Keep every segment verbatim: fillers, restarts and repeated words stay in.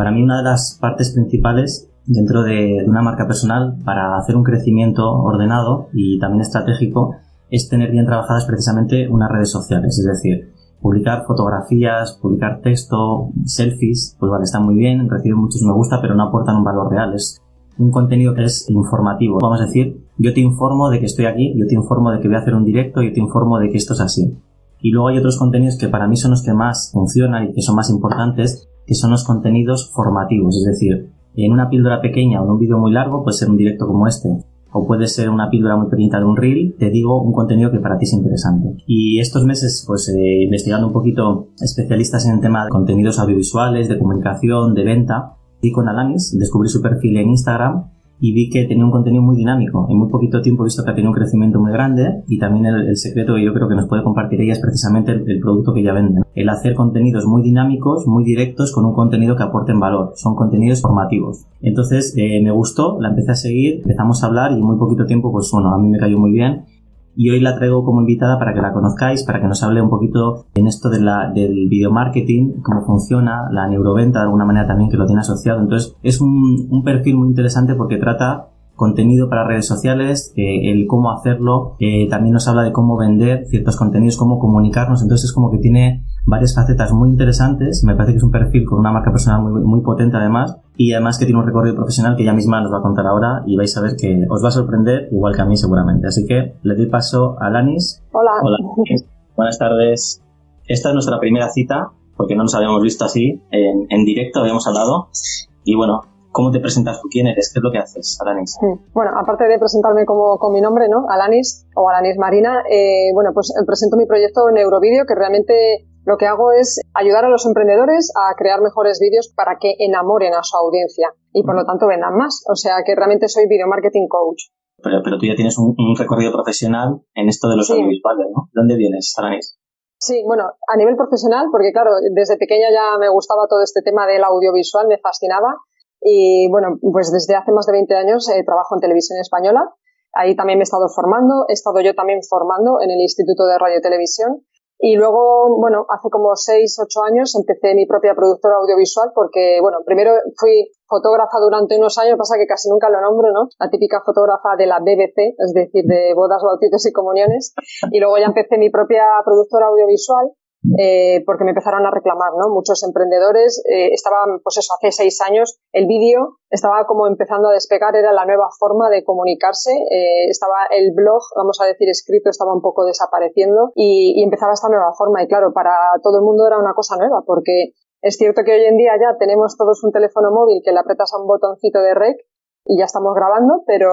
Para mí una de las partes principales dentro de, de una marca personal para hacer un crecimiento ordenado y también estratégico es tener bien trabajadas precisamente unas redes sociales, es decir, publicar fotografías, publicar texto, selfies, pues vale, están muy bien, reciben muchos me gusta, pero no aportan un valor real. Es un contenido que es informativo. Vamos a decir, yo te informo de que estoy aquí, yo te informo de que voy a hacer un directo, yo te informo de que esto es así. Y luego hay otros contenidos que para mí son los que más funcionan y que son más importantes, que son los contenidos formativos. Es decir, en una píldora pequeña o en un vídeo muy largo puede ser un directo como este, o puede ser una píldora muy pequeñita de un reel, te digo un contenido que para ti es interesante. Y estos meses, pues eh, investigando un poquito especialistas en el tema de contenidos audiovisuales, de comunicación, de venta, y con Alanis, descubrí su perfil en Instagram y vi que tenía un contenido muy dinámico. En muy poquito tiempo he visto que ha tenido un crecimiento muy grande y también el, el secreto que yo creo que nos puede compartir ella es precisamente el, el producto que ella vende. El hacer contenidos muy dinámicos, muy directos, con un contenido que aporten valor. Son contenidos formativos. Entonces eh, me gustó, la empecé a seguir, empezamos a hablar y en muy poquito tiempo, pues bueno, a mí me cayó muy bien. Y hoy la traigo como invitada para que la conozcáis, para que nos hable un poquito en esto de la, del video marketing, cómo funciona, la neuroventa de alguna manera también que lo tiene asociado. Entonces es un, un perfil muy interesante porque trata contenido para redes sociales, eh, el cómo hacerlo, eh, también nos habla de cómo vender ciertos contenidos, cómo comunicarnos. Entonces es como que tiene varias facetas muy interesantes. Me parece que es un perfil con una marca personal muy, muy potente además, y además que tiene un recorrido profesional que ella misma nos va a contar ahora y vais a ver que os va a sorprender igual que a mí seguramente. Así que le doy paso a Alanis. Hola. Hola. Buenas tardes. Esta es nuestra primera cita porque no nos habíamos visto así en, en directo, habíamos hablado y bueno, ¿cómo te presentas tú? ¿Quién eres? ¿Qué es lo que haces, Alanis? Bueno, aparte de presentarme como con mi nombre, ¿no? Alanis o Alanis Marina, eh, bueno, pues presento mi proyecto Neurovideo, que realmente lo que hago es ayudar a los emprendedores a crear mejores vídeos para que enamoren a su audiencia y por lo tanto vendan más. O sea que realmente soy video marketing coach. Pero, pero tú ya tienes un, un recorrido profesional en esto de los sí. audiovisuales, ¿no? ¿De dónde vienes, Alanis? Sí, bueno, a nivel profesional, porque claro, desde pequeña ya me gustaba todo este tema del audiovisual, me fascinaba. Y bueno, pues desde hace más de veinte años eh, trabajo en Televisión Española. Ahí también me he estado formando, he estado yo también formando en el Instituto de Radio y Televisión. Y luego, bueno, hace como seis, ocho años empecé mi propia productora audiovisual porque, bueno, primero fui fotógrafa durante unos años, pasa que casi nunca lo nombro, ¿no? La típica fotógrafa de la B B C, es decir, de bodas, bautizos y comuniones. Y luego ya empecé mi propia productora audiovisual. Eh, porque me empezaron a reclamar, ¿no? Muchos emprendedores, eh, estaban, pues eso, hace seis años, el vídeo estaba como empezando a despegar, era la nueva forma de comunicarse, eh, estaba el blog, vamos a decir, escrito, estaba un poco desapareciendo y, y empezaba esta nueva forma y claro, para todo el mundo era una cosa nueva porque es cierto que hoy en día ya tenemos todos un teléfono móvil que le apretas a un botoncito de rec y ya estamos grabando, pero,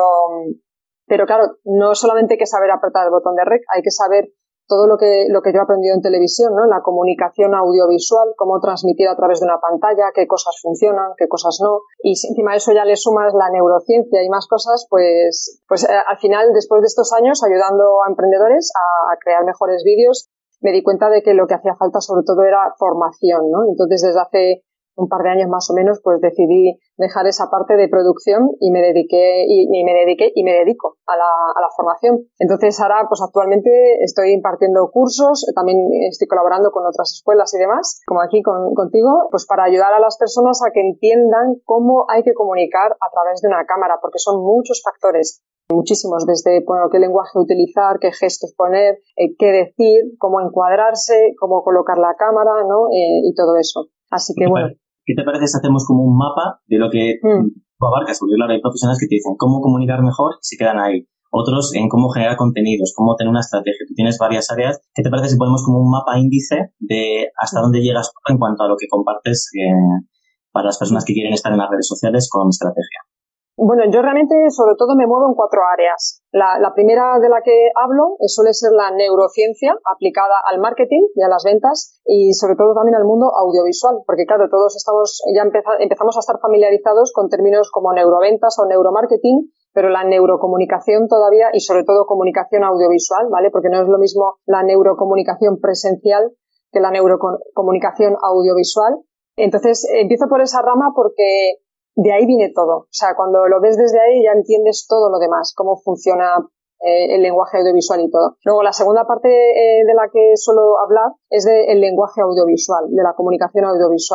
pero claro, no solamente hay que saber apretar el botón de rec, hay que saber todo lo que, lo que yo he aprendido en televisión, ¿no? La comunicación audiovisual, cómo transmitir a través de una pantalla, qué cosas funcionan, qué cosas no. Y si encima de eso ya le sumas la neurociencia y más cosas, pues, pues eh, al final, después de estos años, ayudando a emprendedores a, a crear mejores vídeos, me di cuenta de que lo que hacía falta sobre todo era formación, ¿no? Entonces, desde hace un par de años más o menos, pues decidí dejar esa parte de producción y me dediqué y, y me dediqué y me dedico a la, a la formación. Entonces ahora, pues actualmente estoy impartiendo cursos, también estoy colaborando con otras escuelas y demás, como aquí con, contigo, pues para ayudar a las personas a que entiendan cómo hay que comunicar a través de una cámara, porque son muchos factores. Muchísimos, desde bueno, qué lenguaje utilizar, qué gestos poner, eh, qué decir, cómo encuadrarse, cómo colocar la cámara, ¿no? Eh, y todo eso. Así que bueno. ¿Qué te parece si hacemos como un mapa de lo que mm. tú abarcas? Porque claro, hay profesionales que te dicen cómo comunicar mejor y se quedan ahí. Otros en cómo generar contenidos, cómo tener una estrategia. Tú tienes varias áreas. ¿Qué te parece si ponemos como un mapa índice de hasta dónde llegas en cuanto a lo que compartes eh, para las personas que quieren estar en las redes sociales con estrategia? Bueno, yo realmente sobre todo me muevo en cuatro áreas. La, la primera de la que hablo suele ser la neurociencia aplicada al marketing y a las ventas y sobre todo también al mundo audiovisual, porque claro, todos estamos ya empeza, empezamos a estar familiarizados con términos como neuroventas o neuromarketing, pero la neurocomunicación todavía y sobre todo comunicación audiovisual, ¿vale? Porque no es lo mismo la neurocomunicación presencial que la neurocomunicación audiovisual. Entonces, empiezo por esa rama porque de ahí viene todo. O sea, cuando lo ves desde ahí ya entiendes todo lo demás, cómo funciona eh, el lenguaje audiovisual y todo. Luego, la segunda parte eh, de la que suelo hablar es del lenguaje audiovisual, de la comunicación audiovisual.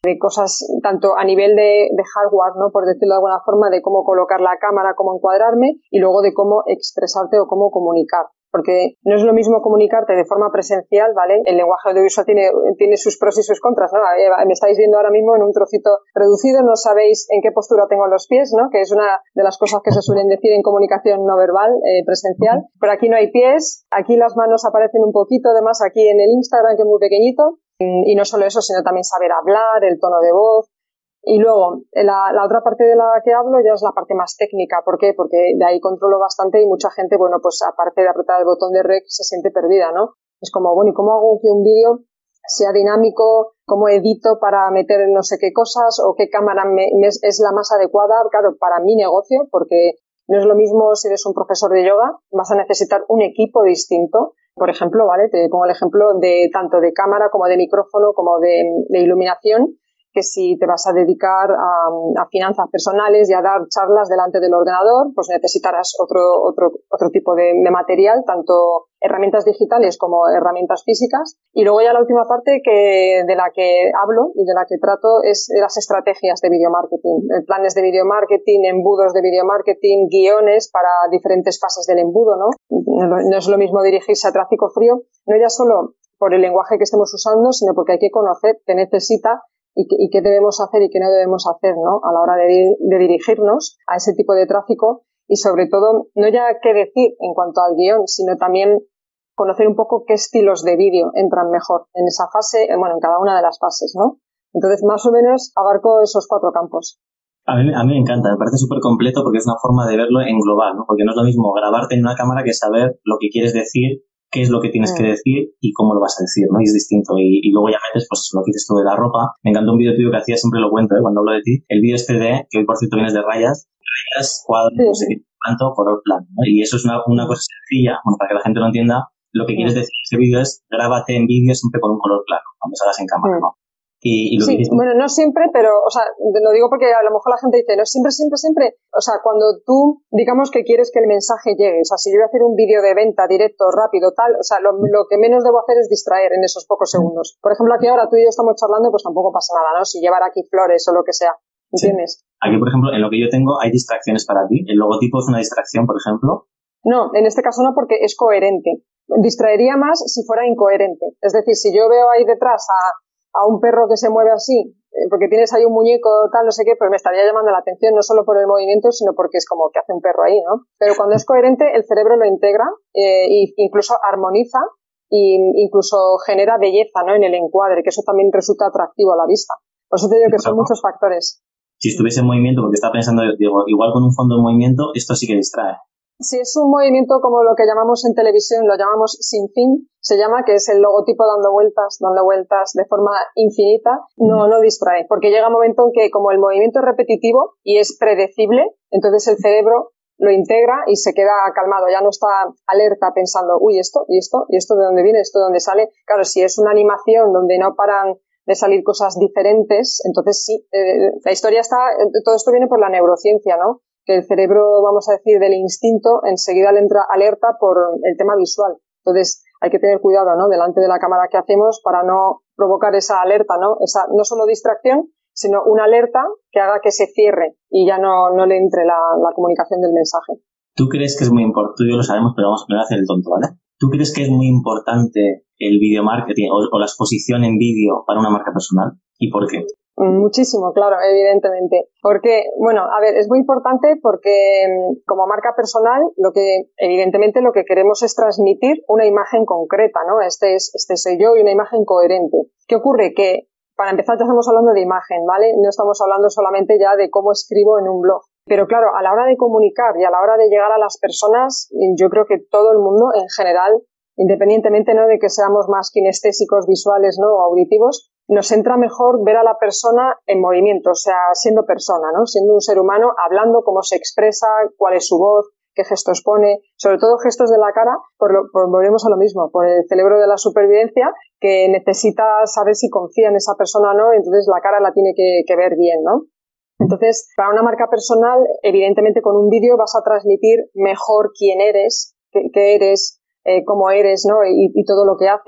de cosas tanto a nivel de, de hardware, ¿no? Por decirlo de alguna forma, de cómo colocar la cámara, cómo encuadrarme y luego de cómo expresarte o cómo comunicar. Porque no es lo mismo comunicarte de forma presencial, ¿vale? El lenguaje audiovisual tiene, tiene sus pros y sus contras, ¿no? Me estáis viendo ahora mismo en un trocito reducido, no sabéis en qué postura tengo los pies, ¿no? Que es una de las cosas que se suelen decir en comunicación no verbal, eh, presencial. Pero aquí no hay pies, aquí las manos aparecen un poquito, además aquí en el Instagram, que es muy pequeñito. Y no solo eso, sino también saber hablar, el tono de voz. Y luego, la, la otra parte de la que hablo ya es la parte más técnica. ¿Por qué? Porque de ahí controlo bastante y mucha gente, bueno, pues aparte de apretar el botón de rec, se siente perdida, ¿no? Es como, bueno, ¿y cómo hago que un vídeo sea dinámico? ¿Cómo edito para meter no sé qué cosas? ¿O qué cámara me, me es, es la más adecuada? Claro, para mi negocio, porque no es lo mismo si eres un profesor de yoga, vas a necesitar un equipo distinto. Por ejemplo, ¿vale? Te pongo el ejemplo de tanto de cámara como de micrófono como de, de iluminación, que si te vas a dedicar a, a finanzas personales y a dar charlas delante del ordenador, pues necesitarás otro, otro, otro tipo de, de material, tanto herramientas digitales como herramientas físicas. Y luego ya la última parte que, de la que hablo y de la que trato es de las estrategias de video marketing, planes de video marketing, embudos de video marketing, guiones para diferentes fases del embudo, ¿no? No es lo mismo dirigirse a tráfico frío, no ya solo por el lenguaje que estemos usando, sino porque hay que conocer qué necesita y qué, y qué debemos hacer y qué no debemos hacer, ¿no? A la hora de, de dirigirnos a ese tipo de tráfico y sobre todo, no ya qué decir en cuanto al guión, sino también conocer un poco qué estilos de vídeo entran mejor en esa fase, bueno, en cada una de las fases, ¿no? Entonces, más o menos abarco esos cuatro campos. A mí, a mí me encanta, me parece súper completo porque es una forma de verlo en global, ¿no? Porque no es lo mismo grabarte en una cámara que saber lo que quieres decir, qué es lo que tienes mm. que decir y cómo lo vas a decir, ¿no? Y es distinto. Y, y luego ya metes, pues, lo que dices tú de la ropa. Me encantó un vídeo tuyo que hacías, siempre lo cuento, ¿eh? Cuando hablo de ti. El vídeo este de, que hoy por cierto vienes de rayas, rayas, cuadros, sí. no sé qué, tanto, color plano, ¿no? Y eso es una, una cosa sencilla, bueno, para que la gente lo entienda. Lo que sí. quieres decir en ese vídeo es, grábate en vídeo siempre con un color claro, cuando salgas en cámara, sí. ¿no? Y, y lo sí, que bueno, no siempre, pero, o sea, lo digo porque a lo mejor la gente dice, no siempre, siempre, siempre. O sea, cuando tú, digamos que quieres que el mensaje llegue, o sea, si yo voy a hacer un vídeo de venta directo, rápido, tal, o sea, lo, lo que menos debo hacer es distraer en esos pocos segundos. Por ejemplo, aquí ahora tú y yo estamos charlando, pues tampoco pasa nada, ¿no? Si llevar aquí flores o lo que sea, ¿entiendes? Sí. Aquí, por ejemplo, en lo que yo tengo hay distracciones para ti. ¿El logotipo es una distracción, por ejemplo? No, en este caso no, porque es coherente. Distraería más si fuera incoherente. Es decir, si yo veo ahí detrás a a un perro que se mueve así, porque tienes ahí un muñeco tal, no sé qué, pues me estaría llamando la atención no solo por el movimiento, sino porque es como que hace un perro ahí, ¿no? Pero cuando es coherente, el cerebro lo integra eh, e incluso armoniza e incluso genera belleza, ¿no? En el encuadre, que eso también resulta atractivo a la vista. Por eso te digo que son muchos factores. Si estuviese en movimiento, porque estaba pensando, digo, igual con un fondo en movimiento, esto sí que distrae. Si es un movimiento como lo que llamamos en televisión, lo llamamos sin fin, se llama, que es el logotipo dando vueltas, dando vueltas de forma infinita, no, no distrae, porque llega un momento en que como el movimiento es repetitivo y es predecible, entonces el cerebro lo integra y se queda calmado, ya no está alerta pensando, uy, esto, y esto, y esto de dónde viene, esto de dónde sale. Claro, si es una animación donde no paran de salir cosas diferentes, entonces sí, eh, la historia está, todo esto viene por la neurociencia, ¿no? Que el cerebro, vamos a decir, del instinto, enseguida le entra alerta por el tema visual. Entonces, hay que tener cuidado, ¿no? Delante de la cámara que hacemos para no provocar esa alerta, ¿no? Esa, no solo distracción, sino una alerta que haga que se cierre y ya no, no le entre la, la comunicación del mensaje. ¿Tú crees que es muy importante? Tú y yo lo sabemos, pero vamos a hacer el tonto, ¿vale? ¿Tú crees que es muy importante el video marketing o, o la exposición en vídeo para una marca personal? ¿Y por qué? Muchísimo, claro, evidentemente. Porque, bueno, a ver, es muy importante porque como marca personal, lo que, evidentemente, lo que queremos es transmitir una imagen concreta, ¿no? Este es, este soy yo y una imagen coherente. ¿Qué ocurre? Que, para empezar, ya estamos hablando de imagen, ¿vale? No estamos hablando solamente ya de cómo escribo en un blog. Pero claro, a la hora de comunicar y a la hora de llegar a las personas, yo creo que todo el mundo, en general, independientemente, ¿no?, de que seamos más kinestésicos, visuales, ¿no?, o auditivos, nos entra mejor ver a la persona en movimiento, o sea, siendo persona, ¿no?, siendo un ser humano, hablando, cómo se expresa, cuál es su voz, qué gestos pone, sobre todo gestos de la cara, por lo, por, volvemos a lo mismo, por el cerebro de la supervivencia, que necesita saber si confía en esa persona o no, entonces la cara la tiene que, que ver bien, ¿no? Entonces, para una marca personal, evidentemente con un vídeo vas a transmitir mejor quién eres, qué, qué eres, eh, cómo eres, ¿no? Y, y todo lo que haces.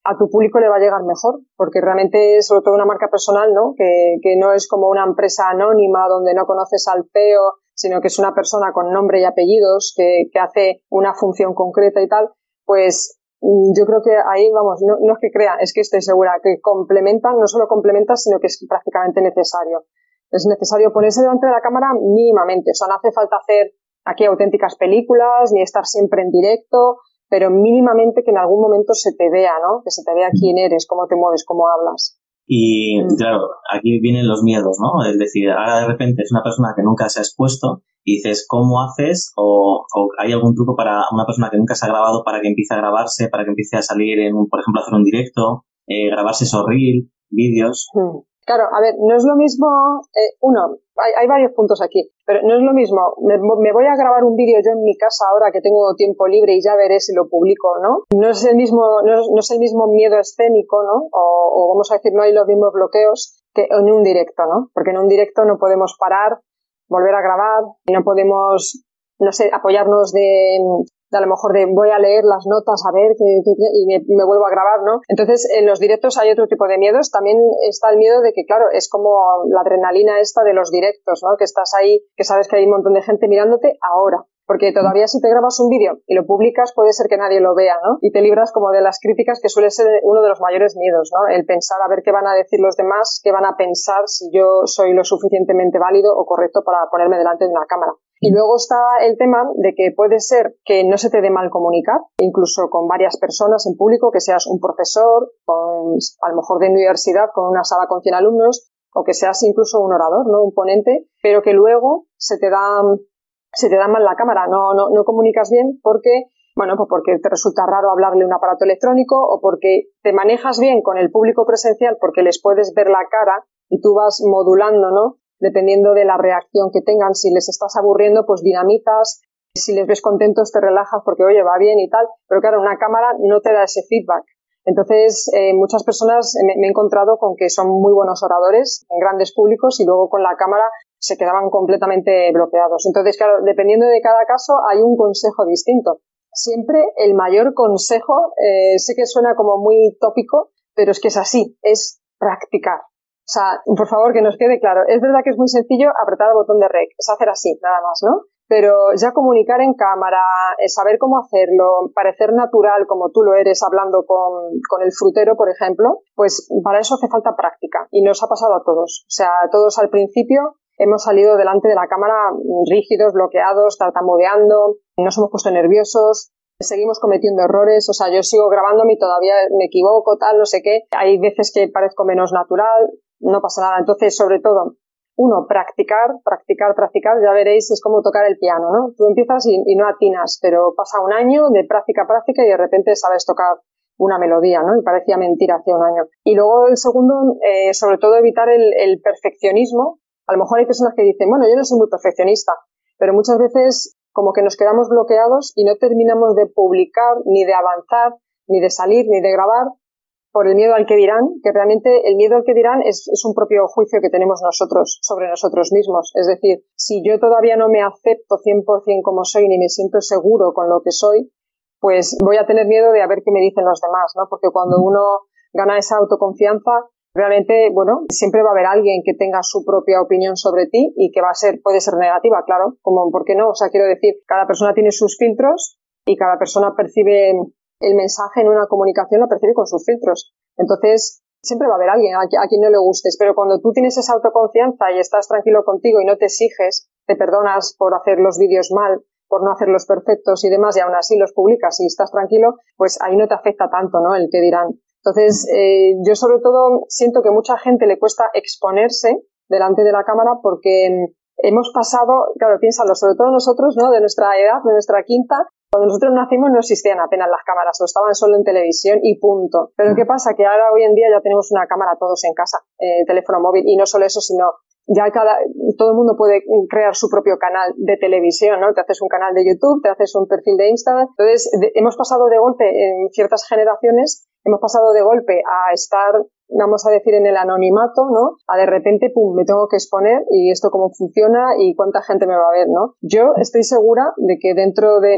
a tu público le va a llegar mejor, porque realmente es sobre todo una marca personal, ¿no? Que, que no es como una empresa anónima donde no conoces al C E O, sino que es una persona con nombre y apellidos que, que hace una función concreta y tal, pues yo creo que ahí, vamos, no, no es que crea, es que estoy segura que complementan, no solo complementan, sino que es prácticamente necesario. Es necesario ponerse delante de la cámara mínimamente, o sea, no hace falta hacer aquí auténticas películas, ni estar siempre en directo, pero mínimamente que en algún momento se te vea, ¿no? Que se te vea quién eres, cómo te mueves, cómo hablas. Y claro, aquí vienen los miedos, ¿no? Es decir, ahora de repente es una persona que nunca se ha expuesto y dices, ¿cómo haces? O, o hay algún truco para una persona que nunca se ha grabado para que empiece a grabarse, para que empiece a salir en, un, por ejemplo, hacer un directo, eh, grabarse esos reel, vídeos. Hmm. Claro, a ver, no es lo mismo, eh, uno, hay, hay varios puntos aquí, pero no es lo mismo, me, me voy a grabar un vídeo yo en mi casa ahora que tengo tiempo libre y ya veré si lo publico, ¿no? No es el mismo, no es, no es el mismo miedo escénico, ¿no? O, o vamos a decir, no hay los mismos bloqueos que en un directo, ¿no? Porque en un directo no podemos parar, volver a grabar, y no podemos, no sé, apoyarnos de... de a lo mejor de voy a leer las notas a ver que, que, y me, me vuelvo a grabar, ¿no? Entonces, en los directos hay otro tipo de miedos. También está el miedo de que, claro, es como la adrenalina esta de los directos, ¿no? Que estás ahí, que sabes que hay un montón de gente mirándote ahora. Porque todavía si te grabas un vídeo y lo publicas puede ser que nadie lo vea, ¿no? Y te libras como de las críticas, que suele ser uno de los mayores miedos, ¿no? El pensar a ver qué van a decir los demás, qué van a pensar si yo soy lo suficientemente válido o correcto para ponerme delante de una cámara. Y luego está el tema de que puede ser que no se te dé mal comunicar, incluso con varias personas en público, que seas un profesor, con, a lo mejor de universidad, con una sala con cien alumnos, o que seas incluso un orador, ¿no? Un ponente, pero que luego se te da... se te da mal la cámara, no, no, no comunicas bien porque, bueno, pues porque te resulta raro hablarle un aparato electrónico o porque te manejas bien con el público presencial porque les puedes ver la cara y tú vas modulando, ¿no? Dependiendo de la reacción que tengan. Si les estás aburriendo, pues dinamitas. Si les ves contentos, te relajas porque, oye, va bien y tal. Pero claro, una cámara no te da ese feedback. Entonces, eh, muchas personas me, me he encontrado con que son muy buenos oradores en grandes públicos y luego con la cámara se quedaban completamente bloqueados. Entonces, claro, dependiendo de cada caso, hay un consejo distinto. Siempre el mayor consejo, eh, sé que suena como muy tópico, pero es que es así, es practicar. O sea, por favor, que nos quede claro. Es verdad que es muy sencillo apretar el botón de rec, es hacer así, nada más, ¿no? Pero ya comunicar en cámara, saber cómo hacerlo, parecer natural como tú lo eres hablando con, con el frutero, por ejemplo, pues para eso hace falta práctica. Y nos ha pasado a todos. O sea, todos al principio hemos salido delante de la cámara rígidos, bloqueados, tartamudeando, nos hemos puesto nerviosos, seguimos cometiendo errores. O sea, yo sigo grabándome y todavía me equivoco, tal, no sé qué. Hay veces que parezco menos natural, no pasa nada. Entonces, sobre todo, uno, practicar, practicar, practicar, ya veréis, es como tocar el piano, ¿no? Tú empiezas y, y no atinas, pero pasa un año de práctica, práctica y de repente sabes tocar una melodía, ¿no? Y parecía mentira hace un año. Y luego el segundo, eh, sobre todo evitar el, el perfeccionismo. A lo mejor hay personas que dicen, bueno, yo no soy muy perfeccionista, pero muchas veces como que nos quedamos bloqueados y no terminamos de publicar, ni de avanzar, ni de salir, ni de grabar, por el miedo al que dirán, que realmente el miedo al que dirán es, es un propio juicio que tenemos nosotros sobre nosotros mismos. Es decir, si yo todavía no me acepto cien por ciento como soy ni me siento seguro con lo que soy, pues voy a tener miedo de a ver qué me dicen los demás, ¿no? Porque cuando uno gana esa autoconfianza, realmente, bueno, siempre va a haber alguien que tenga su propia opinión sobre ti y que va a ser, puede ser negativa, claro, como, ¿por qué no? O sea, quiero decir, cada persona tiene sus filtros y cada persona percibe el mensaje en una comunicación, lo percibe con sus filtros. Entonces, siempre va a haber alguien a, a quien no le gustes, pero cuando tú tienes esa autoconfianza y estás tranquilo contigo y no te exiges, te perdonas por hacer los vídeos mal, por no hacerlos perfectos y demás, y aún así los publicas y estás tranquilo, pues ahí no te afecta tanto, ¿no? El que dirán. Entonces, eh, yo sobre todo siento que mucha gente le cuesta exponerse delante de la cámara porque hemos pasado, claro, piénsalo, sobre todo nosotros, ¿no? De nuestra edad, de nuestra quinta, cuando nosotros nacimos no existían apenas las cámaras, o estaban solo en televisión y punto. Pero ¿qué pasa? Que ahora hoy en día ya tenemos una cámara todos en casa, eh, teléfono móvil, y no solo eso, sino ya cada, todo el mundo puede crear su propio canal de televisión, ¿no? Te haces un canal de YouTube, te haces un perfil de Instagram. Entonces, de, hemos pasado de golpe en ciertas generaciones, hemos pasado de golpe a estar, vamos a decir, en el anonimato, ¿no? A de repente, pum, me tengo que exponer y esto cómo funciona y cuánta gente me va a ver, ¿no? Yo estoy segura de que dentro de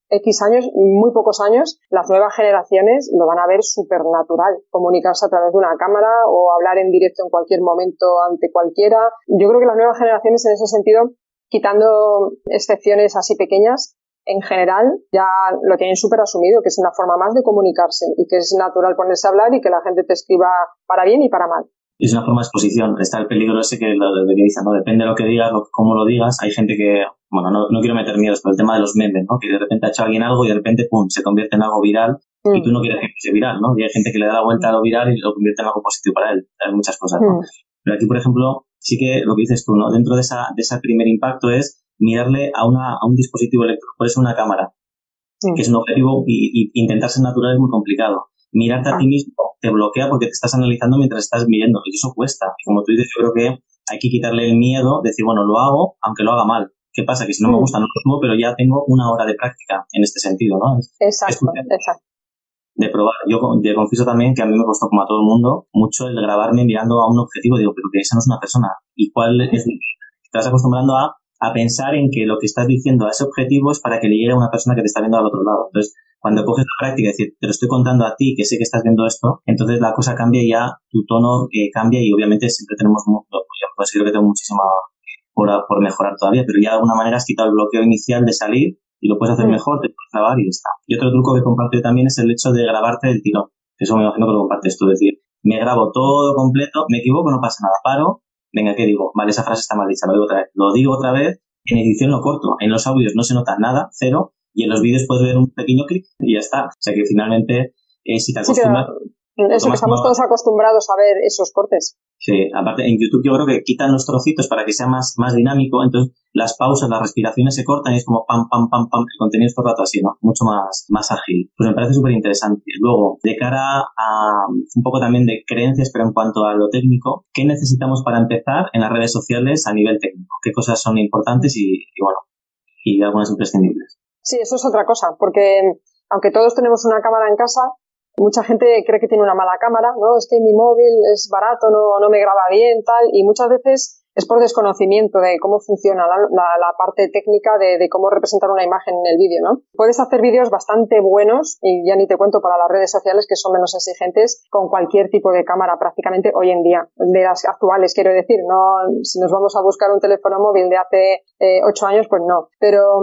X años, muy pocos años, las nuevas generaciones lo van a ver súper natural, comunicarse a través de una cámara o hablar en directo en cualquier momento ante cualquiera. Yo creo que las nuevas generaciones en ese sentido, quitando excepciones así pequeñas, en general ya lo tienen súper asumido, que es una forma más de comunicarse y que es natural ponerse a hablar y que la gente te escriba para bien y para mal. Es una forma de exposición. Está el peligro ese que, lo, de que dicen, ¿no? Depende de lo que digas, lo, cómo lo digas. Hay gente que, bueno, no, no quiero meter miedos, pero el tema de los memes, ¿no? Que de repente ha hecho alguien algo y de repente, pum, se convierte en algo viral mm. y tú no quieres que sea viral, ¿no? Y hay gente que le da la vuelta a lo viral y lo convierte en algo positivo para él. Hay muchas cosas, ¿no? Mm. Pero aquí, por ejemplo, sí que lo que dices tú, ¿no? Dentro de esa, de ese primer impacto es mirarle a una, a un dispositivo electrónico, por eso una cámara, mm. que es un objetivo y, y intentar ser natural es muy complicado. Mirarte a ti mismo te bloquea porque te estás analizando mientras estás viendo y eso cuesta. Y como tú dices, yo creo que hay que quitarle el miedo, decir, bueno, lo hago aunque lo haga mal. ¿Qué pasa? Que si no me gusta no lo subo, pero ya tengo una hora de práctica en este sentido, ¿no? Exacto, es exacto. De probar. Yo te confieso también que a mí me costó, como a todo el mundo, mucho el grabarme mirando a un objetivo. Digo, pero que esa no es una persona. ¿Y cuál es? Te vas acostumbrando a, a pensar en que lo que estás diciendo a ese objetivo es para que le llegue a una persona que te está viendo al otro lado. Entonces, cuando coges la práctica y decir, te lo estoy contando a ti, que sé que estás viendo esto, entonces la cosa cambia y ya tu tono eh, cambia y obviamente siempre tenemos, pues creo que tengo muchísima por, por mejorar todavía, pero ya de alguna manera has quitado el bloqueo inicial de salir y lo puedes hacer mm. mejor, te puedes grabar y ya está. Y otro truco que comparto también es el hecho de grabarte del tirón. Eso me imagino que lo compartes tú, es decir, me grabo todo completo, me equivoco, no pasa nada, paro, venga, ¿qué digo? Vale, esa frase está mal dicha, lo digo otra vez. Lo digo otra vez, en edición lo corto, en los audios no se nota nada, cero, y en los vídeos puedes ver un pequeño clic y ya está. O sea que finalmente, eh, si te acostumbras... Sí, eso que estamos como... todos acostumbrados a ver esos cortes. Sí, aparte en YouTube yo creo que quitan los trocitos para que sea más, más dinámico, entonces las pausas, las respiraciones se cortan y es como pam, pam, pam, pam, el contenido es todo el rato así, ¿no? Mucho más, más ágil. Pues me parece súper interesante. Luego, de cara a un poco también de creencias, pero en cuanto a lo técnico, ¿qué necesitamos para empezar en las redes sociales a nivel técnico? ¿Qué cosas son importantes y, y bueno, y algunas imprescindibles? Sí, eso es otra cosa, porque aunque todos tenemos una cámara en casa, mucha gente cree que tiene una mala cámara, ¿no? Es que mi móvil es barato, no, no me graba bien, tal, y muchas veces es por desconocimiento de cómo funciona la, la, la parte técnica de, de cómo representar una imagen en el vídeo, ¿no? Puedes hacer vídeos bastante buenos, y ya ni te cuento para las redes sociales que son menos exigentes, con cualquier tipo de cámara prácticamente hoy en día, de las actuales, quiero decir, no, si nos vamos a buscar un teléfono móvil de hace eh, ocho años, pues no, pero...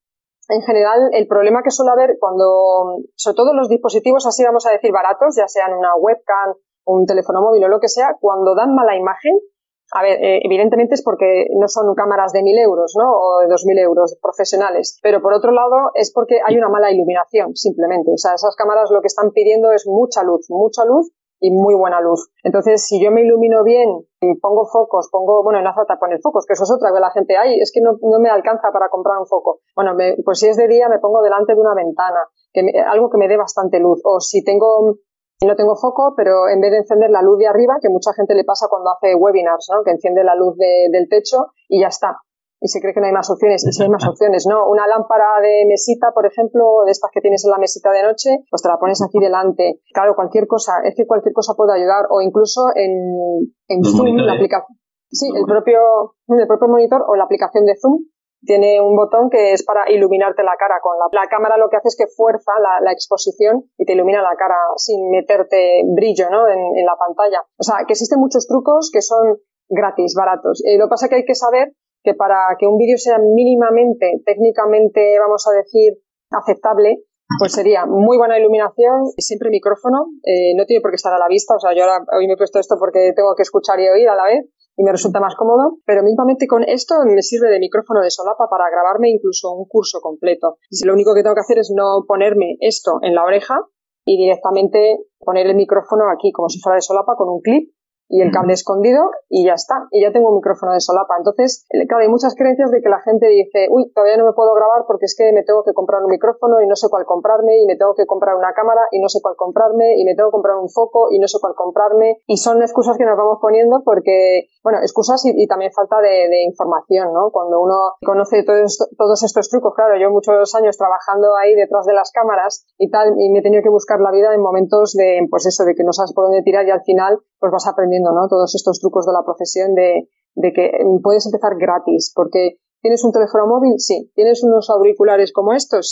En general, el problema que suele haber cuando, sobre todo los dispositivos así vamos a decir baratos, ya sean una webcam, un teléfono móvil o lo que sea, cuando dan mala imagen, a ver, eh, evidentemente es porque no son cámaras de mil euros, ¿no? O de dos mil euros profesionales, pero por otro lado es porque hay una mala iluminación, simplemente. O sea, esas cámaras lo que están pidiendo es mucha luz, mucha luz y muy buena luz. Entonces, si yo me ilumino bien, pongo focos, pongo, bueno, no hace falta poner focos, que eso es otra, que la gente, ay, es que no, no me alcanza para comprar un foco. Bueno, me, pues si es de día me pongo delante de una ventana, que me, algo que me dé bastante luz. O si tengo, no tengo foco, pero en vez de encender la luz de arriba, que mucha gente le pasa cuando hace webinars, ¿no? Que enciende la luz de, del techo y ya está. Y se cree que no hay más opciones, y si hay más opciones, ¿no? Una lámpara de mesita, por ejemplo, de estas que tienes en la mesita de noche, pues te la pones aquí delante. Claro, cualquier cosa, es que cualquier cosa puede ayudar, o incluso en, en Zoom, la aplicación. Sí, el propio, el propio monitor o la aplicación de Zoom tiene un botón que es para iluminarte la cara con la, la cámara, lo que hace es que fuerza la, la exposición y te ilumina la cara sin meterte brillo, ¿no? En, en la pantalla. O sea, que existen muchos trucos que son gratis, baratos. Eh, lo que pasa es que hay que saber que para que un vídeo sea mínimamente, técnicamente, vamos a decir, aceptable, pues sería muy buena iluminación, siempre micrófono, eh, no tiene por qué estar a la vista, o sea, yo ahora hoy me he puesto esto porque tengo que escuchar y oír a la vez y me resulta más cómodo, pero mínimamente con esto me sirve de micrófono de solapa para grabarme incluso un curso completo. Y lo único que tengo que hacer es no ponerme esto en la oreja y directamente poner el micrófono aquí como si fuera de solapa con un clip y el cable escondido y ya está, y ya tengo un micrófono de solapa. Entonces, claro, hay muchas creencias de que la gente dice, uy, todavía no me puedo grabar porque es que me tengo que comprar un micrófono y no sé cuál comprarme, y me tengo que comprar una cámara y no sé cuál comprarme, y me tengo que comprar un foco y no sé cuál comprarme, y son excusas que nos vamos poniendo porque, bueno, excusas y, y también falta de, de información, ¿no? Cuando uno conoce todo esto, todos estos trucos, claro, yo muchos años trabajando ahí detrás de las cámaras y tal, y me he tenido que buscar la vida en momentos de, pues eso, de que no sabes por dónde tirar y al final, pues vas aprendiendo, ¿no? Todos estos trucos de la profesión de, de que puedes empezar gratis, porque ¿tienes un teléfono móvil? Sí. ¿Tienes unos auriculares como estos? Sí.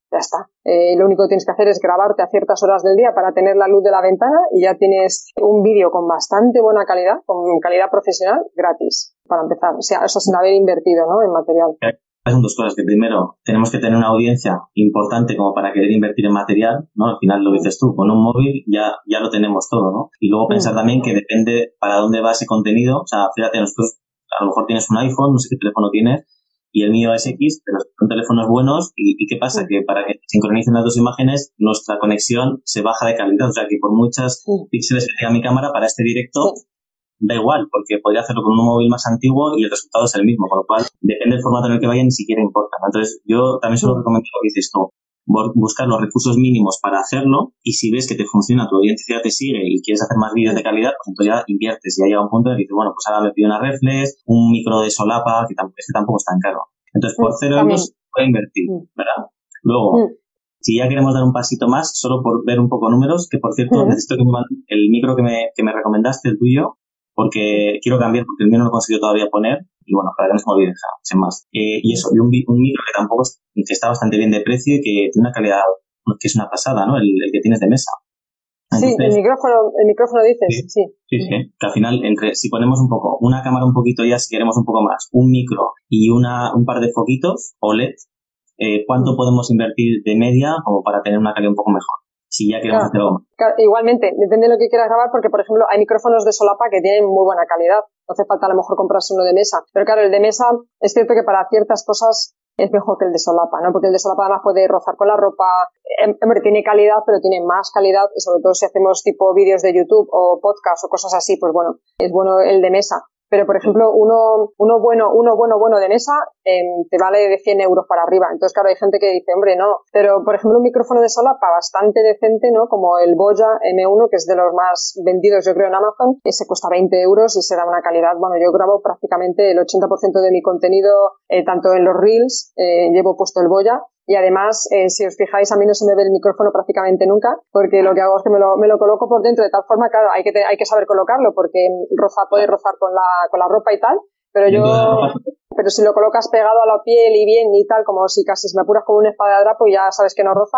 ya está. Eh, lo único que tienes que hacer es grabarte a ciertas horas del día para tener la luz de la ventana y ya tienes un vídeo con bastante buena calidad, con calidad profesional, gratis, para empezar. O sea, eso sin haber invertido, ¿no?, en material. Son dos cosas, que primero tenemos que tener una audiencia importante como para querer invertir en material, ¿no? Al final lo dices tú, con un móvil ya, ya lo tenemos todo, ¿no? Y luego pensar también que depende para dónde va ese contenido. O sea, fíjate, nosotros a lo mejor tienes un iPhone, no sé qué teléfono tienes, y el mío es X, pero son teléfonos buenos. ¿Y, y qué pasa? Que para que sincronicen las dos imágenes, nuestra conexión se baja de calidad. O sea, que por muchas píxeles que tenga mi cámara para este directo, da igual, porque podría hacerlo con un móvil más antiguo y el resultado es el mismo, con lo cual depende del formato en el que vaya, ni siquiera importa. Entonces yo también suelo recomendar lo que dices tú, buscar los recursos mínimos para hacerlo, y si ves que te funciona, tu audiencia ya te sigue y quieres hacer más vídeos de calidad, pues entonces ya inviertes, y ya llega un punto en el que dices, bueno, pues ahora me pido una reflex, un micro de solapa, que tampoco, es que tampoco es tan caro. Entonces por cero euros voy a invertir, ¿verdad? Luego, si ya queremos dar un pasito más, solo por ver un poco números, que por cierto, necesito que me manden el micro que me, que me recomendaste, el tuyo, porque quiero cambiar, porque el mío no lo he conseguido todavía poner, y bueno, para que no se me olvide, sin más. Eh, y eso, y un, un micro que tampoco es, que está bastante bien de precio y que tiene una calidad que es una pasada, ¿no? El, el que tienes de mesa. Entonces, sí, el micrófono, el micrófono dices, sí. Sí, sí, sí. Que al final, entre, si ponemos un poco, una cámara un poquito ya, si queremos un poco más, un micro y una, un par de foquitos O L E D, eh, ¿cuánto podemos invertir de media como para tener una calidad un poco mejor? Si ya queremos claro, hacer algo. Claro, igualmente, depende de lo que quieras grabar, porque, por ejemplo, hay micrófonos de solapa que tienen muy buena calidad. No hace falta a lo mejor comprarse uno de mesa. Pero claro, el de mesa es cierto que para ciertas cosas es mejor que el de solapa, ¿no? Porque el de solapa además puede rozar con la ropa. Eh, hombre, tiene calidad, pero tiene más calidad, y sobre todo si hacemos tipo vídeos de YouTube o podcast o cosas así, pues bueno, es bueno el de mesa. Pero, por ejemplo, uno, uno bueno, uno bueno, bueno de mesa, eh, te vale de cien euros para arriba. Entonces, claro, hay gente que dice, hombre, no. Pero, por ejemplo, un micrófono de solapa bastante decente, ¿no? Como el Boya eme uno, que es de los más vendidos, yo creo, en Amazon. Ese cuesta veinte euros y se da una calidad. Bueno, yo grabo prácticamente el ochenta por ciento de mi contenido, eh, tanto en los Reels, eh, llevo puesto el Boya. Y además, eh, si os fijáis, a mí no se me ve el micrófono prácticamente nunca, porque lo que hago es que me lo, me lo coloco por dentro de tal forma, claro, hay que, te, hay que saber colocarlo, porque roza, puede rozar con la, con la ropa y tal, pero yo, pero si lo colocas pegado a la piel y bien y tal, como si casi me apuras con una espada de drapo y ya sabes que no roza,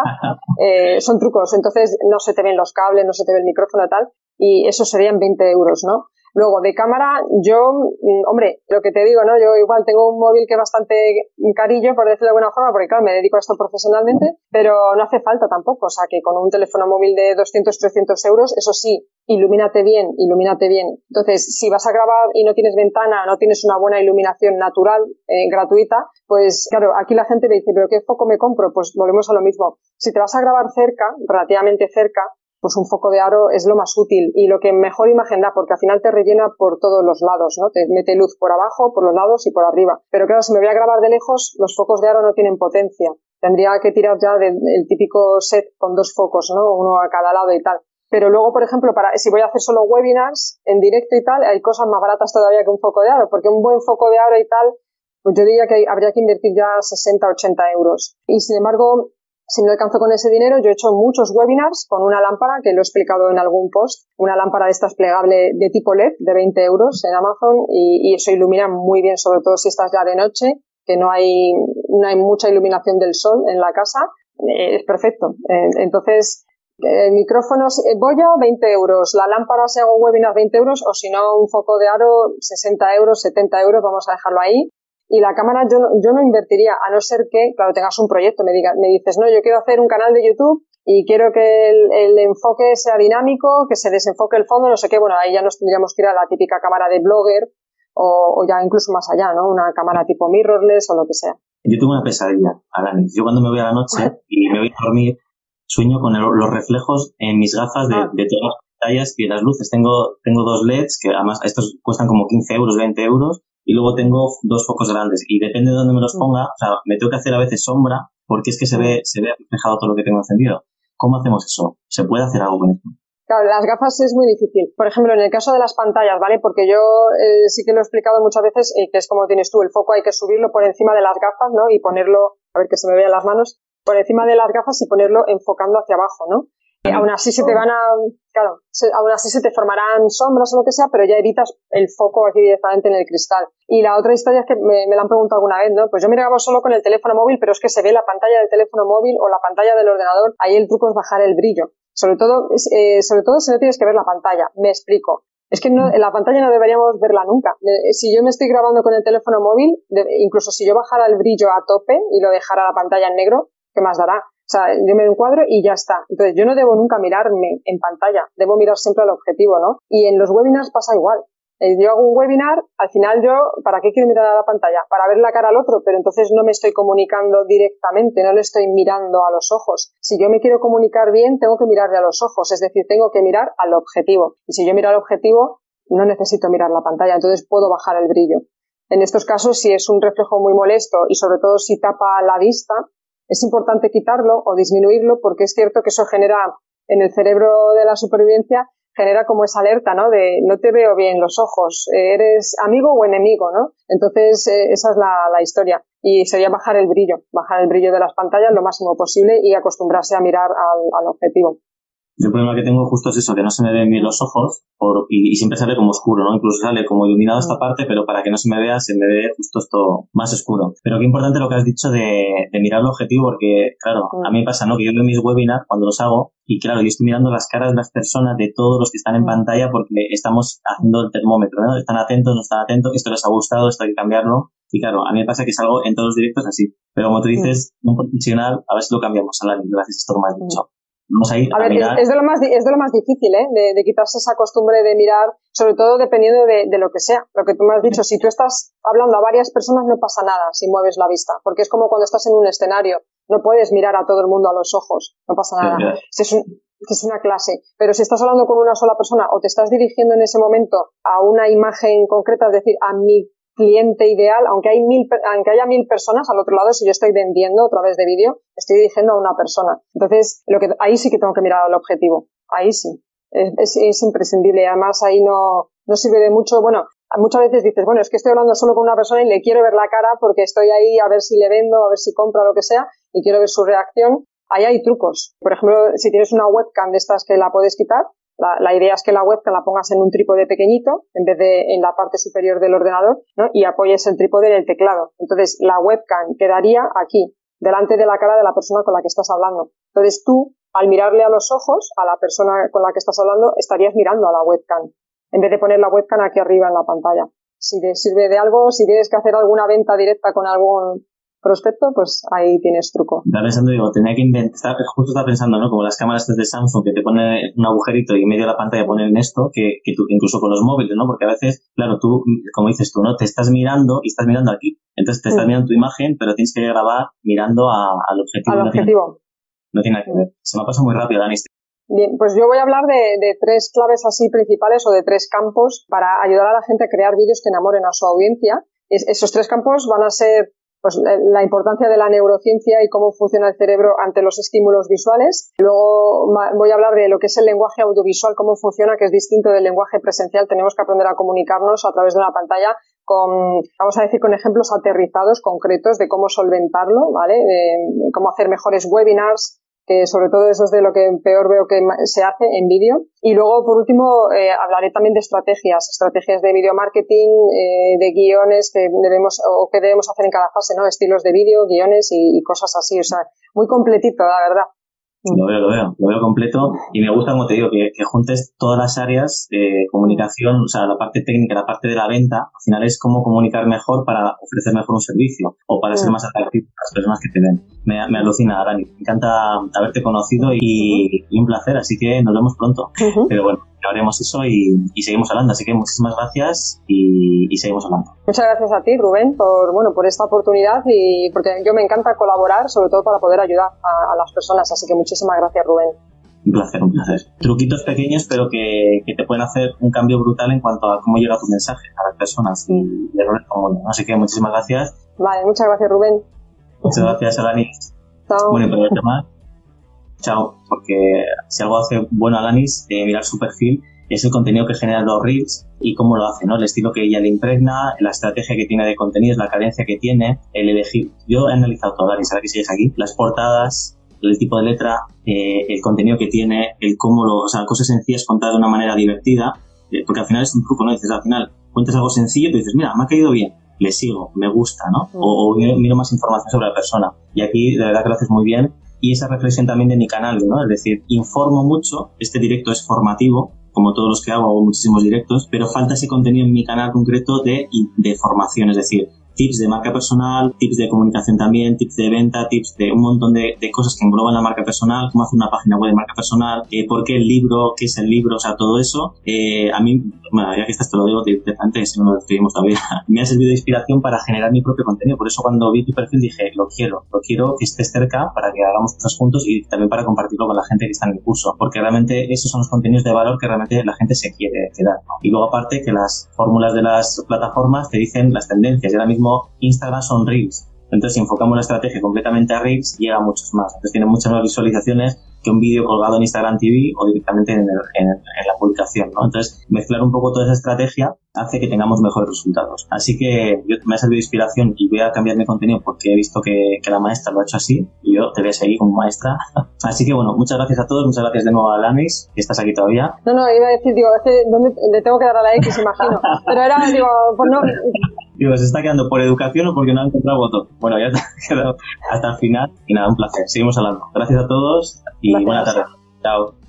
eh, son trucos. Entonces no se te ven los cables, no se te ve el micrófono y tal, y eso serían veinte euros, ¿no? Luego, de cámara, yo, hombre, lo que te digo, ¿no? Yo igual tengo un móvil que es bastante carillo, por decirlo de alguna forma, porque claro, me dedico a esto profesionalmente, pero no hace falta tampoco. O sea, que con un teléfono móvil de doscientos, trescientos euros, eso sí, ilumínate bien, ilumínate bien. Entonces, si vas a grabar y no tienes ventana, no tienes una buena iluminación natural, eh, gratuita, pues claro, aquí la gente me dice, ¿pero qué foco me compro? Pues volvemos a lo mismo. Si te vas a grabar cerca, relativamente cerca, pues un foco de aro es lo más útil y lo que mejor imagen da, porque al final te rellena por todos los lados, ¿no? Te mete luz por abajo, por los lados y por arriba. Pero claro, si me voy a grabar de lejos, los focos de aro no tienen potencia. Tendría que tirar ya del típico set con dos focos, ¿no? Uno a cada lado y tal. Pero luego, por ejemplo, para si voy a hacer solo webinars en directo y tal, hay cosas más baratas todavía que un foco de aro, porque un buen foco de aro y tal, pues yo diría que habría que invertir ya sesenta, ochenta euros. Y sin embargo, si no alcanzo con ese dinero, yo he hecho muchos webinars con una lámpara, que lo he explicado en algún post, una lámpara de estas plegable de tipo L E D de veinte euros en Amazon, y, y eso ilumina muy bien, sobre todo si estás ya de noche, que no hay, no hay mucha iluminación del sol en la casa, eh, es perfecto. Eh, entonces, eh, micrófonos, eh, Boya, veinte euros, la lámpara si hago webinars veinte euros, o si no un foco de aro, sesenta euros, setenta euros, vamos a dejarlo ahí. Y la cámara yo no, yo no invertiría, a no ser que, claro, tengas un proyecto, me digas, me dices, no, yo quiero hacer un canal de YouTube y quiero que el, el enfoque sea dinámico, que se desenfoque el fondo, no sé qué, bueno, ahí ya nos tendríamos que ir a la típica cámara de blogger o, o ya incluso más allá, ¿no? Una cámara tipo mirrorless o lo que sea. Yo tengo una pesadilla, Alanis. Yo cuando me voy a la noche y me voy a dormir, sueño con el, los reflejos en mis gafas de, ah. de todas las pantallas y de las luces. Tengo, tengo dos L E Ds, que además estos cuestan como quince euros, veinte euros, y luego tengo dos focos grandes, y depende de dónde me los ponga, o sea, me tengo que hacer a veces sombra, porque es que se ve, se ve reflejado todo lo que tengo encendido. ¿Cómo hacemos eso? ¿Se puede hacer algo con esto? Claro, las gafas es muy difícil. Por ejemplo, en el caso de las pantallas, ¿vale? Porque yo eh, sí que lo he explicado muchas veces, eh, que es como tienes tú, el foco hay que subirlo por encima de las gafas, ¿no? Y ponerlo, a ver que se me vean las manos, por encima de las gafas y ponerlo enfocando hacia abajo, ¿no? Eh, aún así se te van a, claro, se, aún así se te formarán sombras o lo que sea, pero ya evitas el foco aquí directamente en el cristal. Y la otra historia es que me, me la han preguntado alguna vez, ¿no? Pues yo me grabo solo con el teléfono móvil, pero es que se ve la pantalla del teléfono móvil o la pantalla del ordenador. Ahí el truco es bajar el brillo. Sobre todo, eh, sobre todo si no tienes que ver la pantalla. Me explico. Es que no, en la pantalla no deberíamos verla nunca. Si yo me estoy grabando con el teléfono móvil, de, incluso si yo bajara el brillo a tope y lo dejara la pantalla en negro, ¿qué más dará? O sea, yo me encuadro y ya está. Entonces, yo no debo nunca mirarme en pantalla. Debo mirar siempre al objetivo, ¿no? Y en los webinars pasa igual. Eh, yo hago un webinar, al final yo, ¿para qué quiero mirar a la pantalla? Para ver la cara al otro, pero entonces no me estoy comunicando directamente, no le estoy mirando a los ojos. Si yo me quiero comunicar bien, tengo que mirarle a los ojos, es decir, tengo que mirar al objetivo. Y si yo miro al objetivo, no necesito mirar la pantalla, entonces puedo bajar el brillo. En estos casos, si es un reflejo muy molesto y sobre todo si tapa la vista, es importante quitarlo o disminuirlo porque es cierto que eso genera en el cerebro de la supervivencia, genera como esa alerta, ¿no? De no te veo bien los ojos, ¿eres amigo o enemigo, no? Entonces eh, esa es la, la historia y sería bajar el brillo, bajar el brillo de las pantallas lo máximo posible y acostumbrarse a mirar al, al objetivo. Yo el problema que tengo justo es eso, que no se me ven bien los ojos por, y, y siempre sale como oscuro, ¿no? Incluso sale como iluminado esta parte, pero para que no se me vea, se me ve justo esto más oscuro. Pero qué importante lo que has dicho de, de mirar el objetivo, porque, claro, a mí me pasa, ¿no? Que yo veo mis webinars cuando los hago y, claro, yo estoy mirando las caras de las personas, de todos los que están en pantalla, porque estamos haciendo el termómetro, ¿no? Están atentos, no están atentos, esto les ha gustado, esto hay que cambiarlo. Y claro, a mí me pasa que salgo en todos los directos así. Pero como tú dices, un profesional, a ver si lo cambiamos, Alani, gracias a esto que me has dicho. Vamos a ir a, a ver, mirar. Es, es, de lo más, es de lo más difícil, ¿eh? De, de quitarse esa costumbre de mirar, sobre todo dependiendo de, de lo que sea. Lo que tú me has dicho, si tú estás hablando a varias personas no pasa nada si mueves la vista, porque es como cuando estás en un escenario, no puedes mirar a todo el mundo a los ojos, no pasa nada. Si es, un, si es una clase, pero si estás hablando con una sola persona o te estás dirigiendo en ese momento a una imagen concreta, es decir, a mi cliente ideal, aunque hay mil, aunque haya mil personas al otro lado, si yo estoy vendiendo a través de vídeo, estoy dirigiendo a una persona. Entonces, lo que, ahí sí que tengo que mirar al objetivo. Ahí sí. Es, es, es imprescindible. Además, ahí no, no sirve de mucho. Bueno, muchas veces dices, bueno, es que estoy hablando solo con una persona y le quiero ver la cara porque estoy ahí a ver si le vendo, a ver si compra, lo que sea, y quiero ver su reacción. Ahí hay trucos. Por ejemplo, si tienes una webcam de estas que la puedes quitar, La, la idea es que la webcam la pongas en un trípode pequeñito en vez de en la parte superior del ordenador, ¿no? Y apoyes el trípode en el teclado. Entonces, la webcam quedaría aquí, delante de la cara de la persona con la que estás hablando. Entonces, tú, al mirarle a los ojos a la persona con la que estás hablando, estarías mirando a la webcam, en vez de poner la webcam aquí arriba en la pantalla. Si te sirve de algo, si tienes que hacer alguna venta directa con algún prospecto, pues ahí tienes truco. Estaba pensando, digo, tenía que inventar, justo estaba pensando, ¿no? Como las cámaras de Samsung que te ponen un agujerito y en medio de la pantalla ponen esto, que, que tú, incluso con los móviles, ¿no? Porque a veces, claro, tú, como dices tú, ¿no? Te estás mirando y estás mirando aquí. Entonces te estás mm. mirando tu imagen, pero tienes que grabar mirando a, al objetivo. Al objetivo. No tiene, no tiene nada que ver. Se me ha pasado muy rápido, Dani. Bien, pues yo voy a hablar de, de tres claves así principales o de tres campos para ayudar a la gente a crear vídeos que enamoren a su audiencia. Es, esos tres campos van a ser pues la importancia de la neurociencia y cómo funciona el cerebro ante los estímulos visuales. Luego voy a hablar de lo que es el lenguaje audiovisual, cómo funciona, que es distinto del lenguaje presencial. Tenemos que aprender a comunicarnos a través de una pantalla con, vamos a decir, con ejemplos aterrizados, concretos de cómo solventarlo, ¿vale? Eh, cómo hacer mejores webinars, que sobre todo eso es de lo que peor veo que se hace en vídeo. Y luego, por último, eh, hablaré también de estrategias, estrategias de video marketing, eh, de guiones que debemos o que debemos hacer en cada fase, ¿no? Estilos de vídeo, guiones y, y cosas así. O sea, muy completito, la verdad. Lo veo, lo veo, lo veo completo y me gusta, como te digo, que, que juntes todas las áreas de comunicación, o sea, la parte técnica, la parte de la venta, al final es cómo comunicar mejor para ofrecer mejor un servicio o para ser más atractivo a las personas que te ven. Me, me alucina, Dani, me encanta haberte conocido y, y un placer, así que nos vemos pronto. Uh-huh. Pero bueno, haremos eso y, y seguimos hablando, así que muchísimas gracias y, y seguimos hablando. Muchas gracias a ti, Rubén, por bueno por esta oportunidad y porque yo me encanta colaborar, sobre todo para poder ayudar a, a las personas, así que muchísimas gracias, Rubén. Un placer, un placer. Truquitos pequeños, pero que, que te pueden hacer un cambio brutal en cuanto a cómo llega tu mensaje a las personas y, y errores comunes. Así que muchísimas gracias. Vale, muchas gracias, Rubén. Muchas gracias, Alanis. Chao. Bueno, y por el tema, chao, porque si algo hace bueno Alanis, de mirar su perfil, es el contenido que genera los reels y cómo lo hace, ¿no? El estilo que ella le impregna, la estrategia que tiene de contenidos, la cadencia que tiene, el elegir. Yo he analizado todo, Alanis, ahora que sigues aquí, las portadas, el tipo de letra, eh, el contenido que tiene, el cómo lo, o sea, cosas sencillas contadas de una manera divertida, eh, porque al final es un truco, ¿no? Dices, al final cuentas algo sencillo y dices, mira, me ha caído bien, le sigo, me gusta, ¿no? O, o miro, miro más información sobre la persona. Y aquí, de verdad que lo haces muy bien. Y esa reflexión también de mi canal, ¿no? Es decir, informo mucho, este directo es formativo, como todos los que hago, hago muchísimos directos, pero falta ese contenido en mi canal concreto de, de formación, es decir, tips de marca personal, tips de comunicación también, tips de venta, tips de un montón de, de cosas que engloban la marca personal, cómo hacer una página web de marca personal, eh, por qué el libro, qué es el libro, o sea, todo eso, eh, a mí, bueno, ya que estás te lo digo directamente, si no lo despedimos todavía, me ha servido de inspiración para generar mi propio contenido. Por eso cuando vi tu perfil dije, lo quiero, lo quiero que estés cerca para que hagamos cosas juntos y también para compartirlo con la gente que está en el curso, porque realmente esos son los contenidos de valor que realmente la gente se quiere quedar, ¿no? Y luego aparte que las fórmulas de las plataformas te dicen las tendencias, y ahora mismo Instagram son Reels. Entonces, si enfocamos la estrategia completamente a Reels, llega a muchos más. Entonces, tiene muchas más visualizaciones que un vídeo colgado en Instagram T V o directamente en, el, en, en la publicación, ¿no? Entonces, mezclar un poco toda esa estrategia hace que tengamos mejores resultados. Así que yo, me ha servido de inspiración y voy a cambiar mi contenido porque he visto que, que la maestra lo ha hecho así y yo te voy a seguir como maestra. Así que, bueno, muchas gracias a todos. Muchas gracias de nuevo a Lanis, que estás aquí todavía. No, no, iba a decir, digo, es que ¿dónde le tengo que dar a la X, imagino? Pero era, digo, pues no... Digo, ¿se está quedando por educación o porque no ha encontrado botón? Bueno, ya está quedado hasta el final y nada, un placer. Seguimos hablando. Gracias a todos y Gracias. buena tarde. Chao.